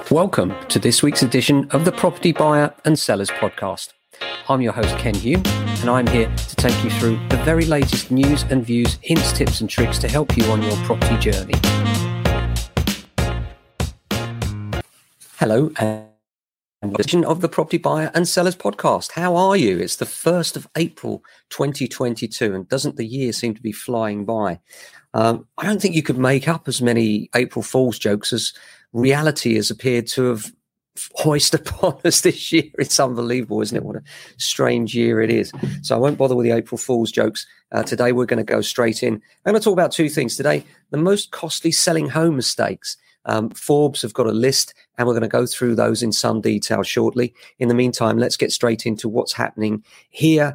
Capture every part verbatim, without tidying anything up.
Welcome to this week's edition of the Property Buyer and Sellers Podcast. I'm your host, Ken Hume, and I'm here to take you through the very latest news and views, hints, tips and tricks to help you on your property journey. Hello, and edition of the Property Buyer and Sellers Podcast. How are you? It's the first of April twenty twenty-two, and doesn't the year seem to be flying by? Um, I don't think you could make up as many April Fool's jokes as reality has appeared to have hoisted upon us this year. It's unbelievable, isn't it? What a strange year it is. So I won't bother with the April Fool's jokes. Uh, today, we're going to go straight in. I'm going to talk about two things today. The most costly selling home mistakes. Um, Forbes have got a list, and we're going to go through those in some detail shortly. In the meantime, let's get straight into what's happening here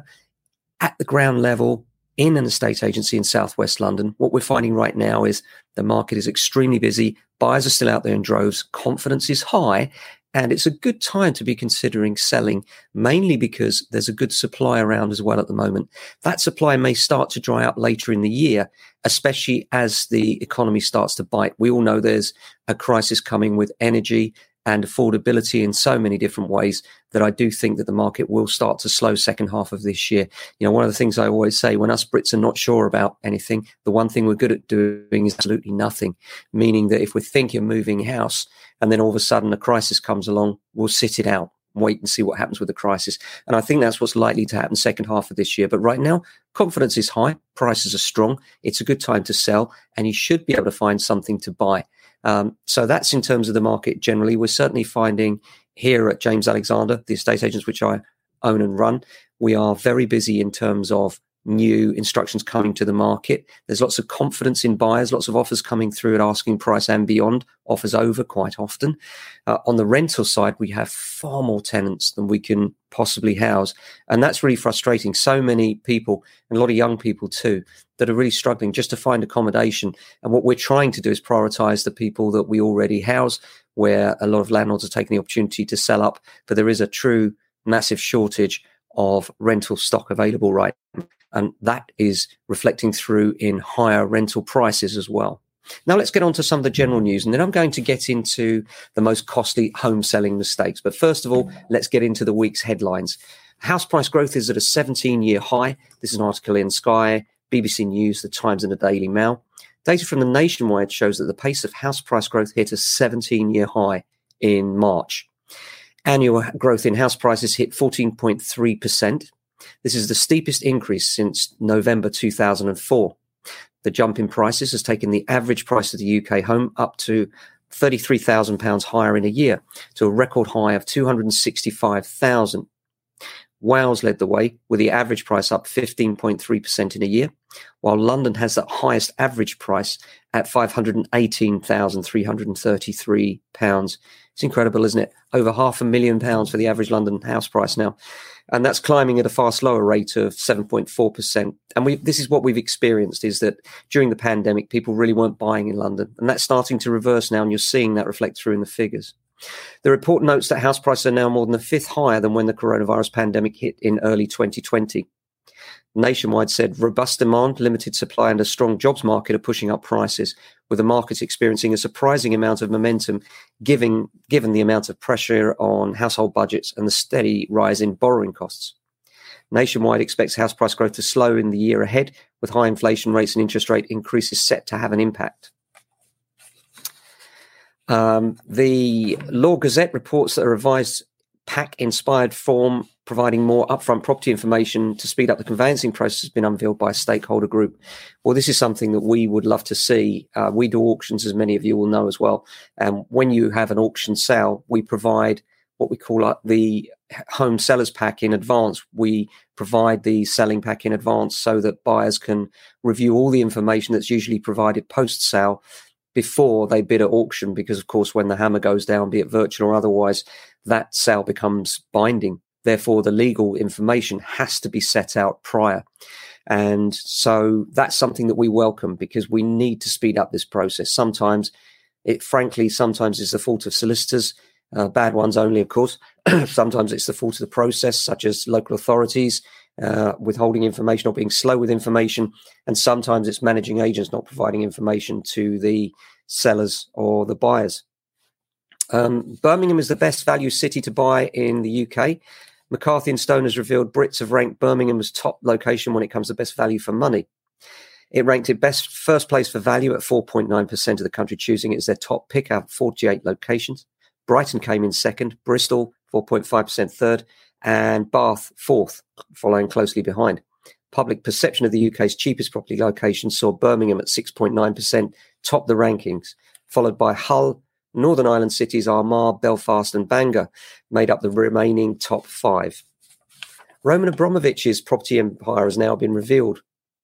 at the ground level in an estate agency in Southwest London. What we're finding right now is the market is extremely busy. Buyers are still out there in droves. Confidence is high, and it's a good time to be considering selling, mainly because there's a good supply around as well at the moment. That supply may start to dry up later in the year, especially as the economy starts to bite. We all know there's a crisis coming with energy and affordability in so many different ways that I do think that the market will start to slow second half of this year. You know, one of the things I always say, when us Brits are not sure about anything, the one thing we're good at doing is absolutely nothing, meaning that if we think you're moving house and then all of a sudden a crisis comes along, we'll sit it out, wait and see what happens with the crisis. And I think that's what's likely to happen second half of this year. But right now, confidence is high, prices are strong, it's a good time to sell, and you should be able to find something to buy. Um, so that's in terms of the market generally. We're certainly finding here at James Alexander, the estate agents which I own and run, we are very busy in terms of new instructions coming to the market. There's lots of confidence in buyers, lots of offers coming through at asking price and beyond, offers over quite often. Uh, on the rental side, we have far more tenants than we can possibly house. And that's really frustrating. So many people, and a lot of young people too, that are really struggling just to find accommodation. And what we're trying to do is prioritize the people that we already house, where a lot of landlords are taking the opportunity to sell up. But there is a true massive shortage of rental stock available right now. And that is reflecting through in higher rental prices as well. Now let's get on to some of the general news, and then I'm going to get into the most costly home selling mistakes. But first of all, let's get into the week's headlines. House price growth is at a seventeen-year high. This is an article in Sky, B B C News, The Times and the Daily Mail. Data from the Nationwide shows that the pace of house price growth hit a seventeen-year high in March. Annual growth in house prices hit fourteen point three percent. This is the steepest increase since November two thousand four. The jump in prices has taken the average price of the U K home up to thirty-three thousand pounds higher in a year, to a record high of two hundred sixty-five thousand. Wales led the way, with the average price up fifteen point three percent in a year, while London has the highest average price at five hundred eighteen thousand three hundred thirty-three pounds. It's incredible, isn't it? Over half a million pounds for the average London house price now. And that's climbing at a far slower rate of seven point four percent. And we, this is what we've experienced, is that during the pandemic, people really weren't buying in London. And that's starting to reverse now, and you're seeing that reflect through in the figures. The report notes that house prices are now more than a fifth higher than when the coronavirus pandemic hit in early twenty twenty. Nationwide said robust demand, limited supply and a strong jobs market are pushing up prices, with the market experiencing a surprising amount of momentum given, given the amount of pressure on household budgets and the steady rise in borrowing costs. Nationwide expects house price growth to slow in the year ahead, with high inflation rates and interest rate increases set to have an impact. Um, the Law Gazette reports that a revised P A C-inspired form providing more upfront property information to speed up the conveyancing process has been unveiled by a stakeholder group. Well, this is something that we would love to see. Uh, we do auctions, as many of you will know as well. And um, when you have an auction sale, we provide what we call uh, the home sellers pack in advance. We provide the selling pack in advance so that buyers can review all the information that's usually provided post-sale before they bid at auction, because of course when the hammer goes down, be it virtual or otherwise, that sale becomes binding. Therefore, the legal information has to be set out prior. And so that's something that we welcome, because we need to speed up this process. Sometimes it, frankly, sometimes it's the fault of solicitors, uh, bad ones only, of course. Sometimes it's the fault of the process, such as local authorities, uh, withholding information or being slow with information. And sometimes it's managing agents not providing information to the sellers or the buyers. Um, Birmingham is the best value city to buy in the U K. McCarthy and Stone has revealed Brits have ranked Birmingham as top location when it comes to best value for money. It ranked it best first place for value at four point nine percent of the country choosing it as their top pick out of forty-eight locations. Brighton came in second, Bristol four point five percent third, and Bath fourth, following closely behind. Public perception of the U K's cheapest property location saw Birmingham at six point nine percent top the rankings, followed by Hull. Northern Ireland cities Armagh, Belfast and Bangor made up the remaining top five. Roman Abramovich's property empire has now been revealed.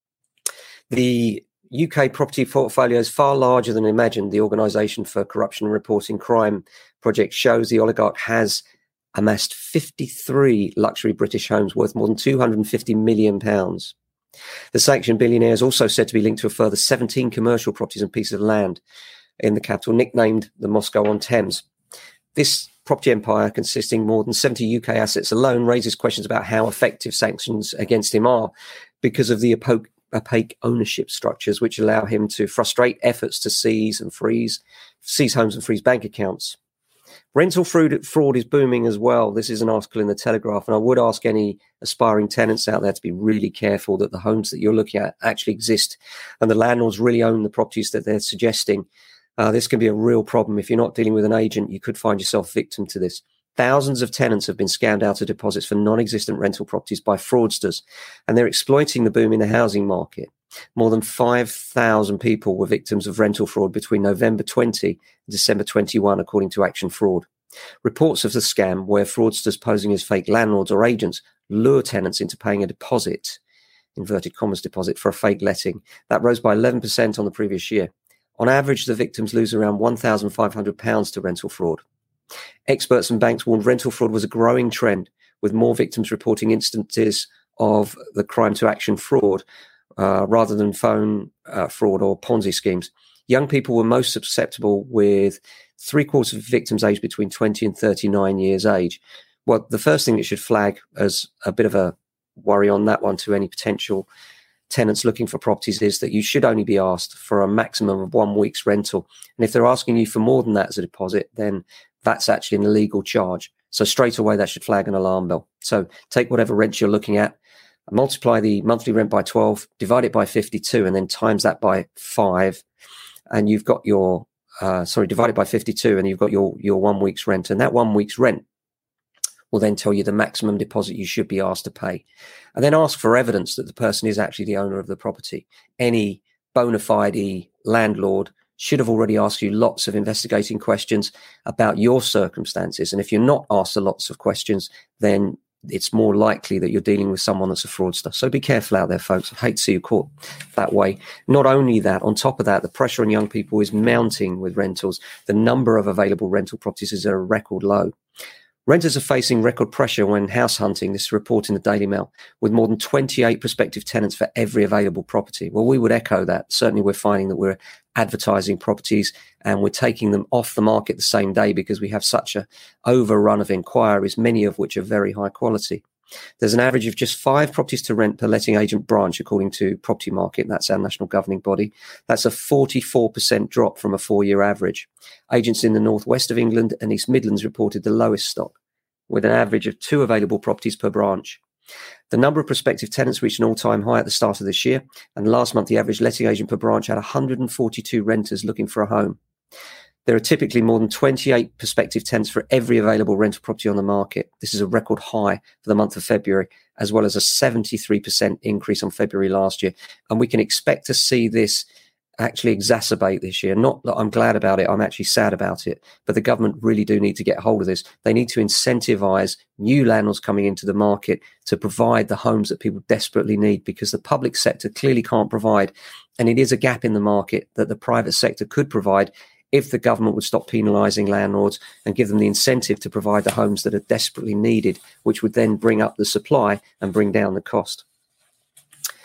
The U K property portfolio is far larger than imagined. The Organisation for Corruption and Reporting Crime project shows the oligarch has amassed fifty-three luxury British homes worth more than two hundred fifty million pounds. The sanctioned billionaire is also said to be linked to a further seventeen commercial properties and pieces of land in the capital, nicknamed the Moscow-on-Thames. This property empire, consisting more than seventy U K assets alone, raises questions about how effective sanctions against him are because of the opaque, opaque ownership structures which allow him to frustrate efforts to seize and freeze, seize homes and freeze bank accounts. Rental fraud, fraud is booming as well. This is an article in the Telegraph, and I would ask any aspiring tenants out there to be really careful that the homes that you're looking at actually exist and the landlords really own the properties that they're suggesting. Uh, this can be a real problem. If you're not dealing with an agent, you could find yourself victim to this. Thousands of tenants have been scammed out of deposits for non-existent rental properties by fraudsters, and they're exploiting the boom in the housing market. More than five thousand people were victims of rental fraud between November twentieth and December twenty-first, according to Action Fraud. Reports of the scam, where fraudsters posing as fake landlords or agents lure tenants into paying a deposit, inverted commas deposit, for a fake letting, that rose by eleven percent on the previous year. On average, the victims lose around one thousand five hundred pounds to rental fraud. Experts and banks warned rental fraud was a growing trend, with more victims reporting instances of the crime to action fraud uh, rather than phone uh, fraud or Ponzi schemes. Young people were most susceptible, with three quarters of victims aged between twenty and thirty-nine years age. Well, the first thing that should flag as a bit of a worry on that one to any potential tenants looking for properties is that you should only be asked for a maximum of one week's rental. And if they're asking you for more than that as a deposit, then that's actually an illegal charge. So straight away, that should flag an alarm bell. So take whatever rent you're looking at, multiply the monthly rent by twelve, divide it by fifty-two, and then times that by five. And you've got your, uh, sorry, divide it by fifty-two, and you've got your, your one week's rent. And that one week's rent will then tell you the maximum deposit you should be asked to pay. And then ask for evidence that the person is actually the owner of the property. Any bona fide landlord should have already asked you lots of investigating questions about your circumstances. And if you're not asked lots of questions, then it's more likely that you're dealing with someone that's a fraudster. So be careful out there, folks. I hate to see you caught that way. Not only that, on top of that, the pressure on young people is mounting with rentals. The number of available rental properties is at a record low. Renters are facing record pressure when house hunting, this is a report in the Daily Mail, with more than twenty-eight prospective tenants for every available property. Well, we would echo that. Certainly we're finding that we're advertising properties and we're taking them off the market the same day because we have such a overrun of inquiries, many of which are very high quality. There's an average of just five properties to rent per letting agent branch, according to Property Market. That's our national governing body. That's a forty-four percent drop from a four-year average. Agents in the northwest of England and East Midlands reported the lowest stock, with an average of two available properties per branch. The number of prospective tenants reached an all-time high at the start of this year, and last month the average letting agent per branch had one hundred forty-two renters looking for a home. There are typically more than twenty-eight prospective tenants for every available rental property on the market. This is a record high for the month of February, as well as a seventy-three percent increase on February last year. And we can expect to see this actually exacerbate this year. Not that I'm glad about it, I'm actually sad about it, but the government really do need to get hold of this. They need to incentivize new landlords coming into the market to provide the homes that people desperately need, because the public sector clearly can't provide, and it is a gap in the market that the private sector could provide if the government would stop penalising landlords and give them the incentive to provide the homes that are desperately needed, which would then bring up the supply and bring down the cost.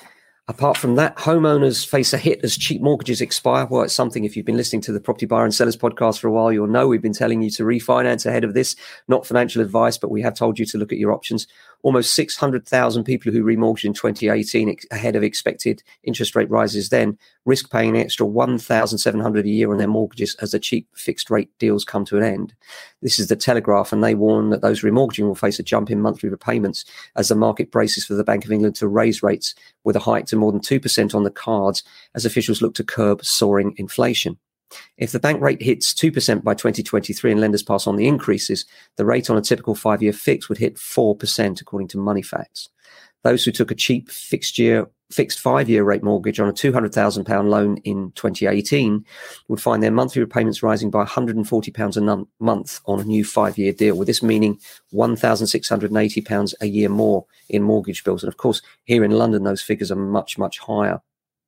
Apart from that, homeowners face a hit as cheap mortgages expire. Well, it's something, if you've been listening to the Property Buyer and Sellers podcast for a while, you'll know we've been telling you to refinance ahead of this. Not financial advice, but we have told you to look at your options. Almost six hundred thousand people who remortgaged in twenty eighteen ex- ahead of expected interest rate rises then risk paying an extra one thousand seven hundred dollars a year on their mortgages as the cheap fixed rate deals come to an end. This is the Telegraph, and they warn that those remortgaging will face a jump in monthly repayments as the market braces for the Bank of England to raise rates with a hike to more than two percent on the cards as officials look to curb soaring inflation. If the bank rate hits two percent by twenty twenty-three and lenders pass on the increases, the rate on a typical five-year fix would hit four percent, according to Money Facts. Those who took a cheap fixed year, fixed five-year rate mortgage on a two hundred thousand pounds loan in twenty eighteen would find their monthly repayments rising by one hundred forty pounds a num- month on a new five-year deal, with this meaning one thousand six hundred eighty pounds a year more in mortgage bills. And of course, here in London, those figures are much, much higher.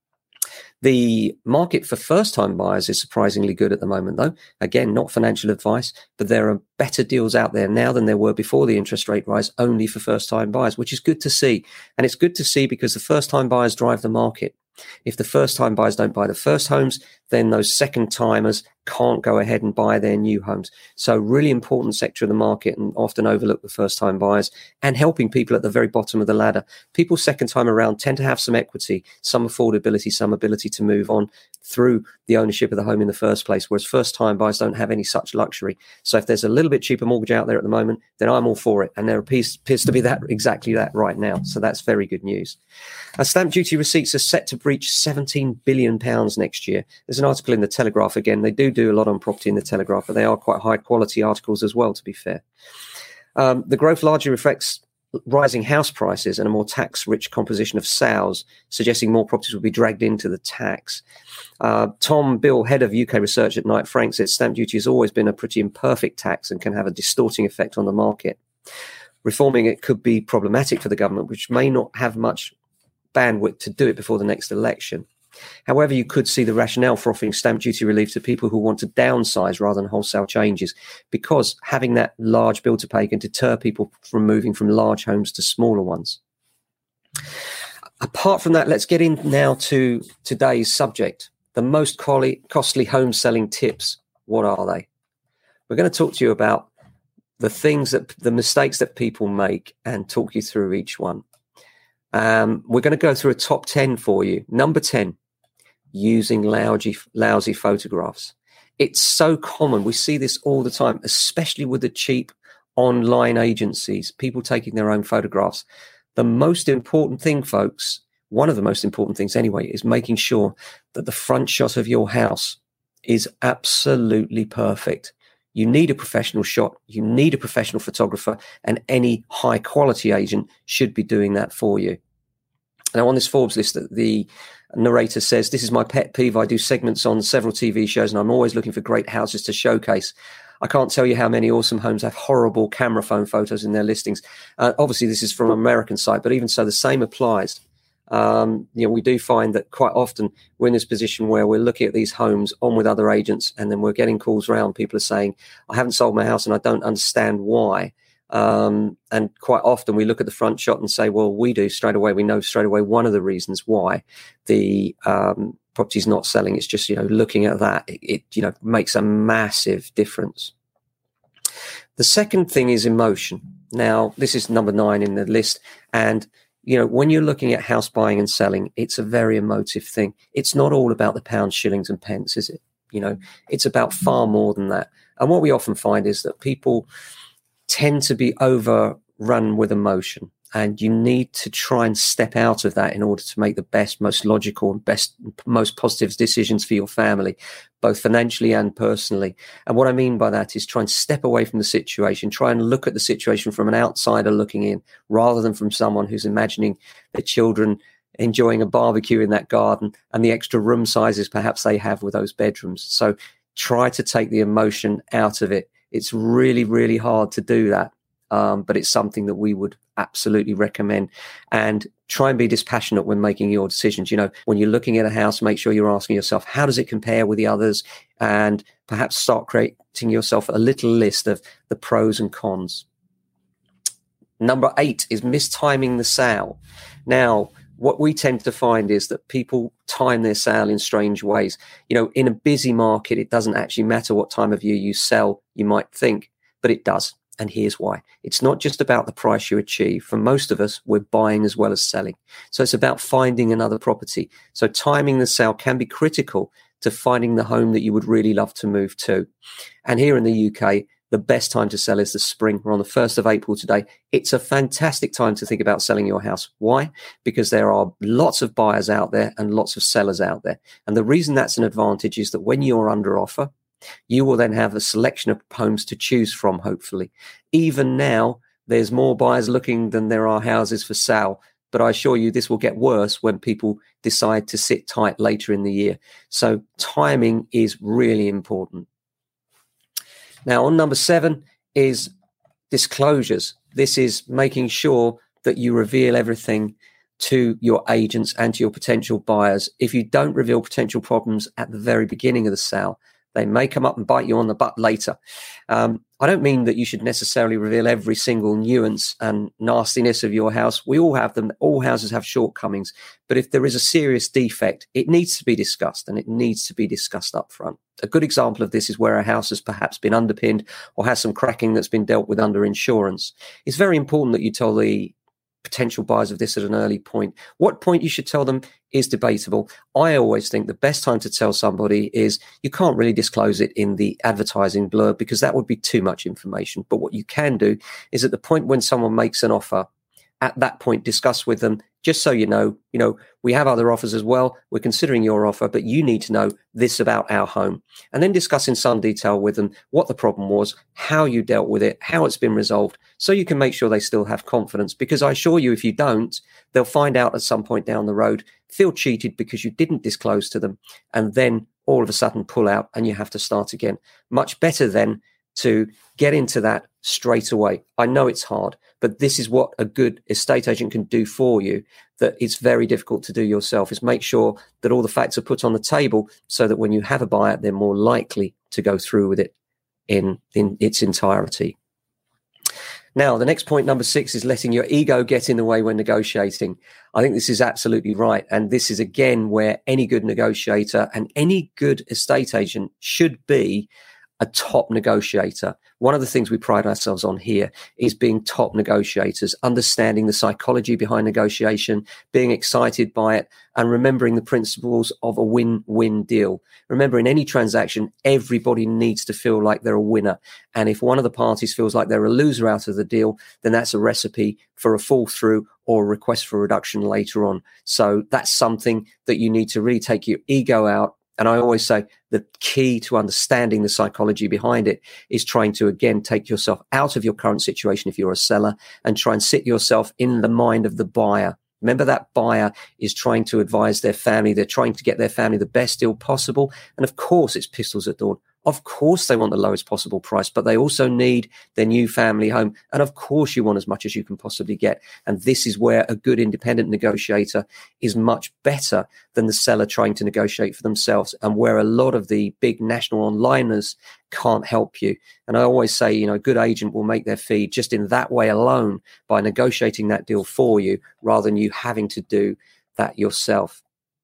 The market for first-time buyers is surprisingly good at the moment, though. Again, not financial advice, but there are better deals out there now than there were before the interest rate rise, only for first-time buyers, which is good to see. And it's good to see because the first-time buyers drive the market. If the first-time buyers don't buy the first homes, then those second-timers can't go ahead and buy their new homes. So really important sector of the market, and often overlook the first-time buyers, and helping people at the very bottom of the ladder. People second time around tend to have some equity, some affordability, some ability to move on through the ownership of the home in the first place, whereas first-time buyers don't have any such luxury. So if there's a little bit cheaper mortgage out there at the moment, then I'm all for it. And there appears, appears to be that exactly that right now. So that's very good news. Uh, stamp duty receipts are set to breach seventeen billion pounds next year. There's an article in the Telegraph again. They do do a lot on property in the Telegraph, but they are quite high-quality articles as well, to be fair. Um, the growth largely reflects rising house prices and a more tax-rich composition of sales, suggesting more properties will be dragged into the tax. Uh, Tom Bill, head of U K research at Knight Frank, said stamp duty has always been a pretty imperfect tax and can have a distorting effect on the market. Reforming it could be problematic for the government, which may not have much bandwidth to do it before the next election. However, you could see the rationale for offering stamp duty relief to people who want to downsize rather than wholesale changes, because having that large bill to pay can deter people from moving from large homes to smaller ones. Apart from that, let's get in now to today's subject, the most costly home selling tips. What are they? We're going to talk to you about the things that, the mistakes that people make, and talk you through each one. Um, we're going to go through a top ten for you. Number ten, using lousy, lousy photographs. It's so common. We see this all the time, especially with the cheap online agencies, people taking their own photographs. The most important thing, folks, one of the most important things anyway, is making sure that the front shot of your house is absolutely perfect. You need a professional shot. You need a professional photographer, and any high quality agent should be doing that for you. Now, on this Forbes list, the narrator says, "This is my pet peeve. I do segments on several T V shows, and I'm always looking for great houses to showcase. I can't tell you how many awesome homes have horrible camera phone photos in their listings." Uh, obviously, this is from an American site, but even so, the same applies. Um, you know, we do find that quite often we're in this position where we're looking at these homes on with other agents, and then we're getting calls around. People are saying, "I haven't sold my house and I don't understand why." Um, and quite often we look at the front shot and say, well, we do straight away. We know straight away one of the reasons why the um, property's not selling. It's just, you know, looking at that, it, it, you know, makes a massive difference. The second thing is emotion. Now, this is number nine in the list. And you know, when you're looking at house buying and selling, it's a very emotive thing. It's not all about the pounds, shillings and pence, is it? You know, it's about far more than that. And what we often find is that people tend to be overrun with emotion, and you need to try and step out of that in order to make the best, most logical and best, most positive decisions for your family, both financially and personally. And what I mean by that is try and step away from the situation, try and look at the situation from an outsider looking in, rather than from someone who's imagining their children enjoying a barbecue in that garden and the extra room sizes perhaps they have with those bedrooms. So try to take the emotion out of it. It's really, really hard to do that. Um, but it's something that we would absolutely recommend. And try and be dispassionate when making your decisions. You know, when you're looking at a house, make sure you're asking yourself, how does it compare with the others? And perhaps start creating yourself a little list of the pros and cons. Number eight is mistiming the sale. Now, what we tend to find is that people time their sale in strange ways. You know, in a busy market, it doesn't actually matter what time of year you sell, you might think, but it does. And here's why. It's not just about the price you achieve. For most of us, we're buying as well as selling. So it's about finding another property. So timing the sale can be critical to finding the home that you would really love to move to. And here in the U K, the best time to sell is the spring. We're on the first of April today. It's a fantastic time to think about selling your house. Why? Because there are lots of buyers out there and lots of sellers out there. And the reason that's an advantage is that when you're under offer, you will then have a selection of homes to choose from, hopefully. Even now, there's more buyers looking than there are houses for sale. But I assure you this will get worse when people decide to sit tight later in the year. So timing is really important. Now, on number seven is disclosures. This is making sure that you reveal everything to your agents and to your potential buyers. If you don't reveal potential problems at the very beginning of the sale, they may come up and bite you on the butt later. Um, I don't mean that you should necessarily reveal every single nuance and nastiness of your house. We all have them. All houses have shortcomings. But if there is a serious defect, it needs to be discussed, and it needs to be discussed up front. A good example of this is where a house has perhaps been underpinned or has some cracking that's been dealt with under insurance. It's very important that you tell the potential buyers of this at an early point. What point you should tell them is debatable. I always think the best time to tell somebody is you can't really disclose it in the advertising blurb because that would be too much information. But what you can do is at the point when someone makes an offer, at that point, discuss with them, just so you know, you know, we have other offers as well. We're considering your offer, but you need to know this about our home. And then discuss in some detail with them what the problem was, how you dealt with it, how it's been resolved, so you can make sure they still have confidence. Because I assure you, if you don't, they'll find out at some point down the road, feel cheated because you didn't disclose to them, and then all of a sudden pull out and you have to start again. Much better then to get into that straight away. I know it's hard, but this is what a good estate agent can do for you that it's very difficult to do yourself, is make sure that all the facts are put on the table so that when you have a buyer, they're more likely to go through with it in, in its entirety. Now, the next point, number six, is letting your ego get in the way when negotiating. I think this is absolutely right. And this is, again, where any good negotiator and any good estate agent should be a top negotiator. One of the things we pride ourselves on here is being top negotiators, understanding the psychology behind negotiation, being excited by it, and remembering the principles of a win-win deal. Remember, in any transaction, everybody needs to feel like they're a winner. And if one of the parties feels like they're a loser out of the deal, then that's a recipe for a fall through or a request for reduction later on. So that's something that you need to really take your ego out. And I always say the key to understanding the psychology behind it is trying to, again, take yourself out of your current situation if you're a seller and try and sit yourself in the mind of the buyer. Remember, that buyer is trying to advise their family. They're trying to get their family the best deal possible. And of course, it's pistols at dawn. Of course, they want the lowest possible price, but they also need their new family home. And of course, you want as much as you can possibly get. And this is where a good independent negotiator is much better than the seller trying to negotiate for themselves, and where a lot of the big national onliners can't help you. And I always say, you know, a good agent will make their fee just in that way alone by negotiating that deal for you rather than you having to do that yourself.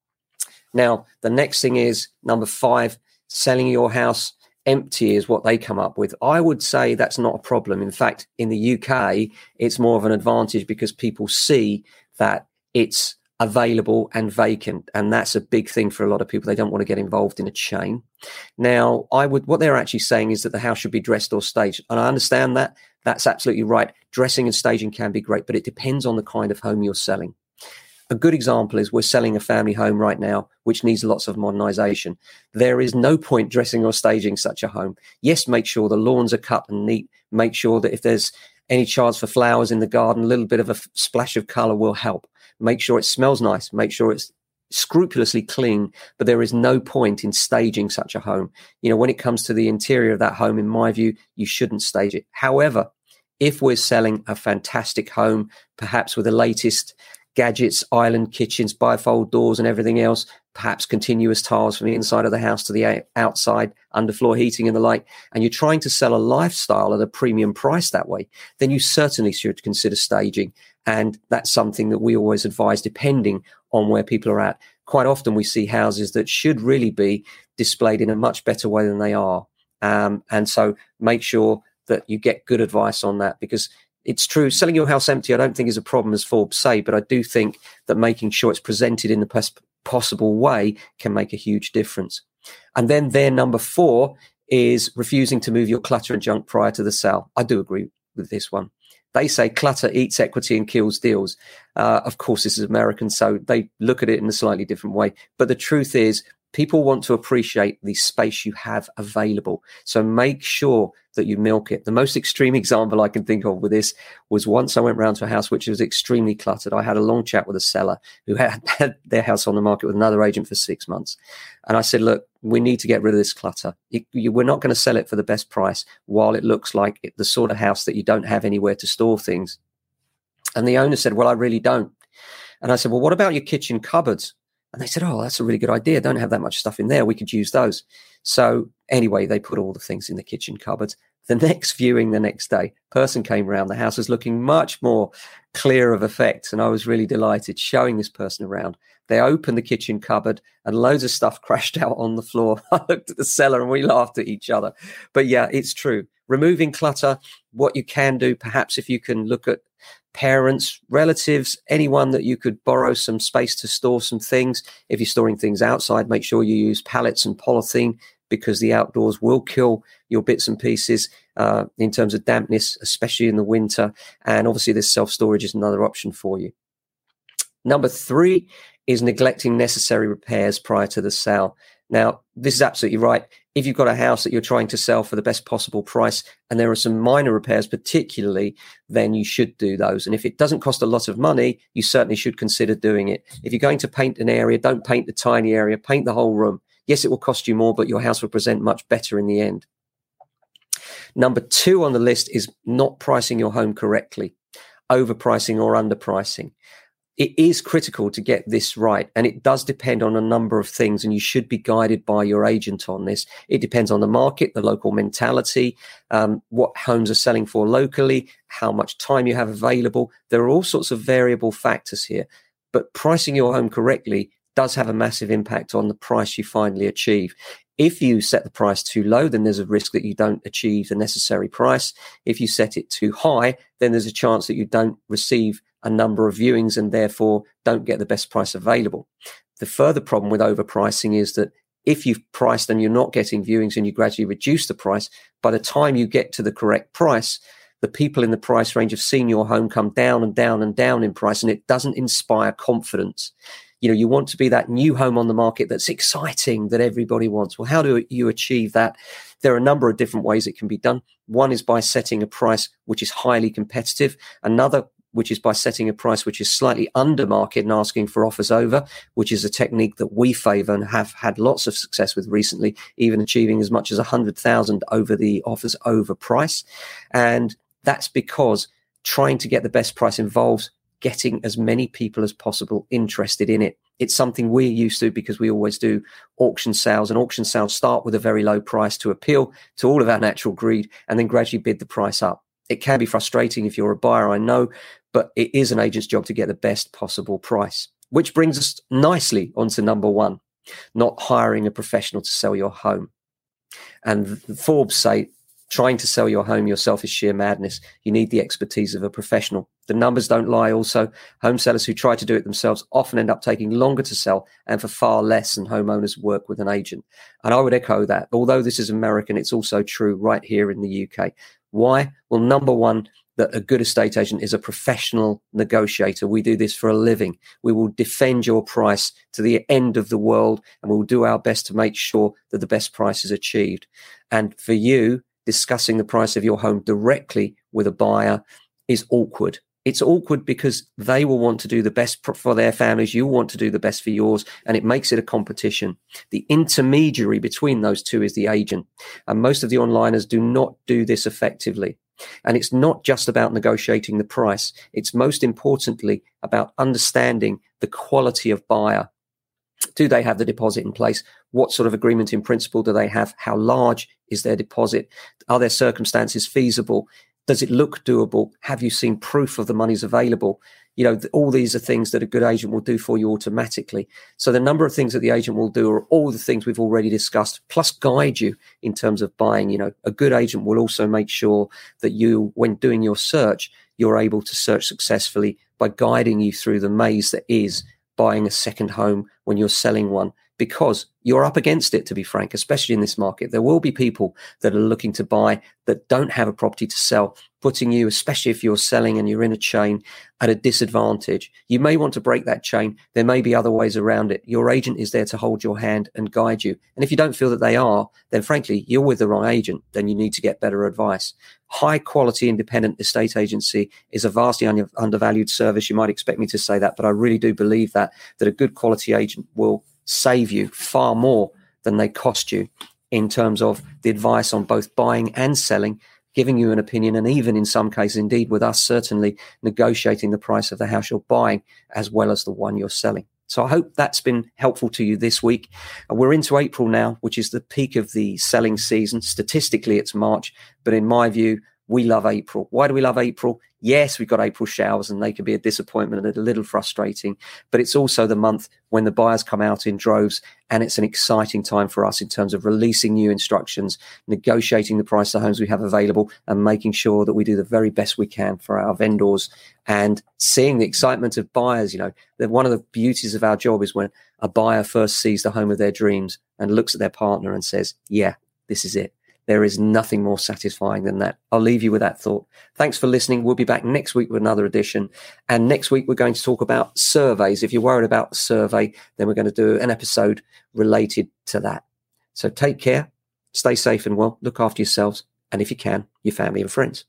Now, the next thing is number five, selling your house empty is what they come up with. I would say that's not a problem. In fact, in the U K, it's more of an advantage because people see that it's available and vacant. And that's a big thing for a lot of people. They don't want to get involved in a chain. Now, I would, what they're actually saying is that the house should be dressed or staged. And I understand that. That's absolutely right. Dressing and staging can be great, but it depends on the kind of home you're selling. A good example is we're selling a family home right now, which needs lots of modernization. There is no point dressing or staging such a home. Yes, make sure the lawns are cut and neat. Make sure that if there's any chance for flowers in the garden, a little bit of a f- splash of color will help. Make sure it smells nice. Make sure it's scrupulously clean, but there is no point in staging such a home. You know, when it comes to the interior of that home, in my view, you shouldn't stage it. However, if we're selling a fantastic home, perhaps with the latest gadgets, island kitchens, bifold doors and everything else, perhaps continuous tiles from the inside of the house to the outside, underfloor heating and the like, and you're trying to sell a lifestyle at a premium price that way, then you certainly should consider staging. And that's something that we always advise depending on where people are at. Quite often we see houses that should really be displayed in a much better way than they are. Um, and so make sure that you get good advice on that, because it's true, selling your house empty I don't think is a problem, as Forbes say, but I do think that making sure it's presented in the best possible way can make a huge difference. And then their number four is refusing to move your clutter and junk prior to the sale. I do agree with this one. They say clutter eats equity and kills deals. Uh, of course, this is American, so they look at it in a slightly different way. But the truth is, people want to appreciate the space you have available. So make sure that you milk it. The most extreme example I can think of with this was once I went round to a house which was extremely cluttered. I had a long chat with a seller who had, had their house on the market with another agent for six months. And I said, look, we need to get rid of this clutter. You, you, we're not going to sell it for the best price while it looks like it, the sort of house that you don't have anywhere to store things. And the owner said, well, I really don't. And I said, well, what about your kitchen cupboards? And they said, oh, that's a really good idea. Don't have that much stuff in there. We could use those. So anyway, they put all the things in the kitchen cupboards. The next viewing the next day, person came around. The house was looking much more clear of effect. And I was really delighted showing this person around. They opened the kitchen cupboard and loads of stuff crashed out on the floor. I looked at the seller and we laughed at each other. But yeah, it's true. Removing clutter, what you can do, perhaps if you can look at parents, relatives, anyone that you could borrow some space to store some things. If you're storing things outside, make sure you use pallets and polythene, because the outdoors will kill your bits and pieces uh, in terms of dampness, especially in the winter. And obviously this self-storage is another option for you. Number three is neglecting necessary repairs prior to the sale. Now, this is absolutely right. If you've got a house that you're trying to sell for the best possible price and there are some minor repairs particularly, then you should do those. And if it doesn't cost a lot of money, you certainly should consider doing it. If you're going to paint an area, don't paint the tiny area, paint the whole room. Yes, it will cost you more, but your house will present much better in the end. Number two on the list is not pricing your home correctly, overpricing or underpricing. It is critical to get this right, and it does depend on a number of things, and you should be guided by your agent on this. It depends on the market, the local mentality, um, what homes are selling for locally, how much time you have available. There are all sorts of variable factors here, but pricing your home correctly does have a massive impact on the price you finally achieve. If you set the price too low, then there's a risk that you don't achieve the necessary price. If you set it too high, then there's a chance that you don't receive a number of viewings and therefore don't get the best price available. The further problem with overpricing is that if you've priced and you're not getting viewings and you gradually reduce the price, by the time you get to the correct price, the people in the price range have seen your home come down and down and down in price, and it doesn't inspire confidence. You know, you want to be that new home on the market that's exciting, that everybody wants. Well, how do you achieve that? There are a number of different ways it can be done. One is by setting a price which is highly competitive. Another, which is by setting a price which is slightly under market and asking for offers over, which is a technique that we favor and have had lots of success with recently, even achieving as much as one hundred thousand over the offers over price. And that's because trying to get the best price involves getting as many people as possible interested in it. It's something we're used to because we always do auction sales, and auction sales start with a very low price to appeal to all of our natural greed and then gradually bid the price up. It can be frustrating if you're a buyer, I know, but it is an agent's job to get the best possible price, which brings us nicely onto number one, not hiring a professional to sell your home. And Forbes say, trying to sell your home yourself is sheer madness. You need the expertise of a professional. The numbers don't lie also. Home sellers who try to do it themselves often end up taking longer to sell and for far less than homeowners work with an agent. And I would echo that. Although this is American, it's also true right here in the U K. Why? Well, number one, that a good estate agent is a professional negotiator. We do this for a living. We will defend your price to the end of the world, and we'll do our best to make sure that the best price is achieved. And for you, discussing the price of your home directly with a buyer is awkward. It's awkward because they will want to do the best for their families. You want to do the best for yours, and it makes it a competition. The intermediary between those two is the agent. And most of the onliners do not do this effectively. And it's not just about negotiating the price. It's most importantly about understanding the quality of buyer. Do they have the deposit in place? What sort of agreement in principle do they have? How large is their deposit? Are their circumstances feasible? Does it look doable? Have you seen proof of the money's available? You know, all these are things that a good agent will do for you automatically. So the number of things that the agent will do are all the things we've already discussed, plus guide you in terms of buying. You know, a good agent will also make sure that you, when doing your search, you're able to search successfully by guiding you through the maze that is buying a second home when you're selling one, because you're up against it, to be frank, especially in this market. There will be people that are looking to buy that don't have a property to sell, putting you, especially if you're selling and you're in a chain, at a disadvantage. You may want to break that chain. There may be other ways around it. Your agent is there to hold your hand and guide you. And if you don't feel that they are, then frankly, you're with the wrong agent. Then you need to get better advice. High quality independent estate agency is a vastly un- undervalued service. You might expect me to say that, but I really do believe that, that a good quality agent will save you far more than they cost you in terms of the advice on both buying and selling, giving you an opinion, and even in some cases, indeed with us, certainly negotiating the price of the house you're buying as well as the one you're selling. So I hope that's been helpful to you this week. We're into April now, which is the peak of the selling season. Statistically, it's March, but in my view, we love April. Why do we love April? Yes, we've got April showers and they can be a disappointment and a little frustrating, but it's also the month when the buyers come out in droves, and it's an exciting time for us in terms of releasing new instructions, negotiating the price of homes we have available, and making sure that we do the very best we can for our vendors, and seeing the excitement of buyers. You know, that one of the beauties of our job is when a buyer first sees the home of their dreams and looks at their partner and says, yeah, this is it. There is nothing more satisfying than that. I'll leave you with that thought. Thanks for listening. We'll be back next week with another edition. And next week, we're going to talk about surveys. If you're worried about the survey, then we're going to do an episode related to that. So take care, stay safe and well, look after yourselves, and if you can, your family and friends.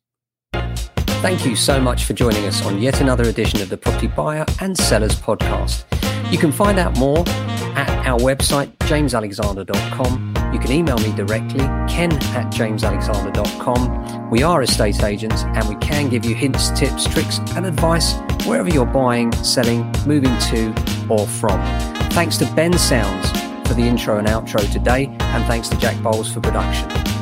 Thank you so much for joining us on yet another edition of the Property Buyer and Sellers Podcast. You can find out more at our website, james alexander dot com. You can email me directly, ken at james alexander dot com. We are estate agents and we can give you hints, tips, tricks and advice wherever you're buying, selling, moving to or from. Thanks to Ben Sounds for the intro and outro today, and thanks to Jack Bowles for production.